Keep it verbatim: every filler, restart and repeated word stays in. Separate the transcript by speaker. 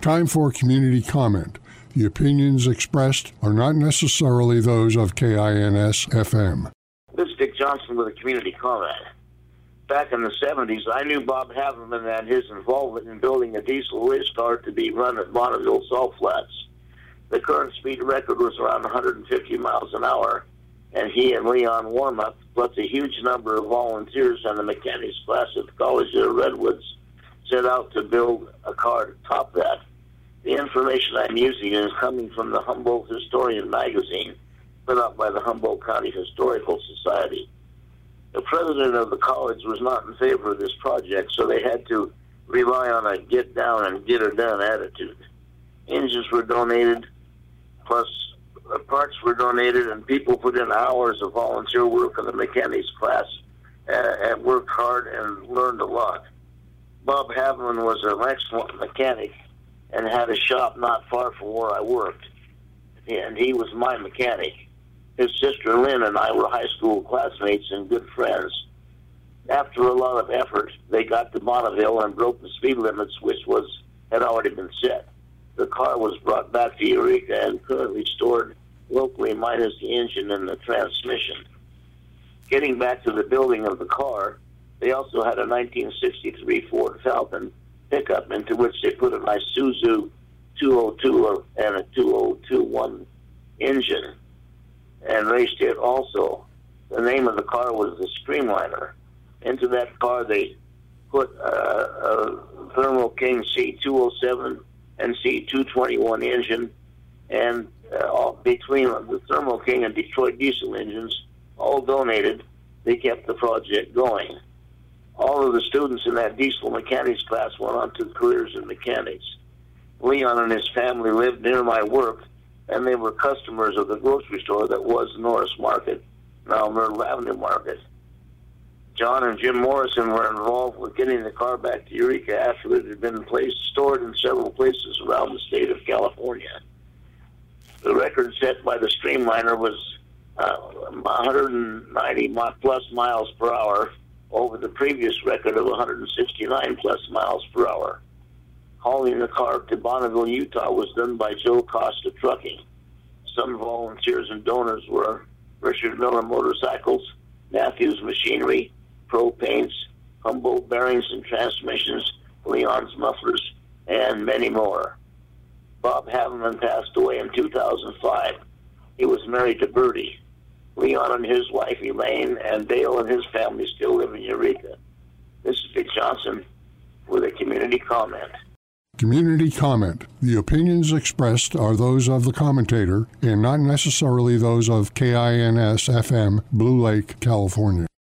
Speaker 1: Time for community comment. The opinions expressed are not necessarily those of K I N S F M.
Speaker 2: This is Dick Johnson with a community comment. Back in the seventies, I knew Bob Haverman and his involvement in building a diesel race car to be run at Bonneville Salt Flats. The current speed record was around one hundred fifty miles an hour, and he and Leon Warmuth, plus a huge number of volunteers and the mechanics class at the College of Redwoods, set out to build a car to top that. The information I'm using is coming from the Humboldt Historian magazine, put out by the Humboldt County Historical Society. The president of the college was not in favor of this project, so they had to rely on a get down and get her done attitude. Engines were donated, plus parts were donated, and people put in hours of volunteer work in the mechanics class uh, and worked hard and learned a lot. Bob Haverman was an excellent mechanic and had a shop not far from where I worked, and he was my mechanic. His sister Lynn and I were high school classmates and good friends. After a lot of effort, they got to Bonneville and broke the speed limits, which was had already been set. The car was brought back to Eureka and currently stored locally minus the engine and the transmission. Getting back to the building of the car, they also had a nineteen sixty-three Ford Falcon pickup into which they put an Isuzu two oh two and a two oh two one engine and raced it also. The name of the car was the Streamliner. Into that car they put uh, a Thermo King C two oh seven and C two twenty-one engine, and uh, all, between the Thermo King and Detroit diesel engines, all donated, they kept the project going. All of the students in that diesel mechanics class went on to careers in mechanics. Leon and his family lived near my work, and they were customers of the grocery store that was Norris Market, now Myrtle Avenue Market. John and Jim Morrison were involved with getting the car back to Eureka after it had been placed, stored in several places around the state of California. The record set by the Streamliner was uh, one hundred ninety plus miles per hour over the previous record of one hundred sixty-nine plus miles per hour. Hauling the car to Bonneville, Utah was done by Joe Costa Trucking. Some volunteers and donors were Richard Miller Motorcycles, Matthews Machinery, Pro Paints, Humboldt Bearings and Transmissions, Leon's Mufflers, and many more. Bob Haverman passed away in two thousand five. He was married to Bertie. Leon and his wife Elaine and Dale and his family still live in Eureka. This is Dick Johnson with a community comment.
Speaker 1: Community comment. The opinions expressed are those of the commentator and not necessarily those of K I N S F M, Blue Lake, California.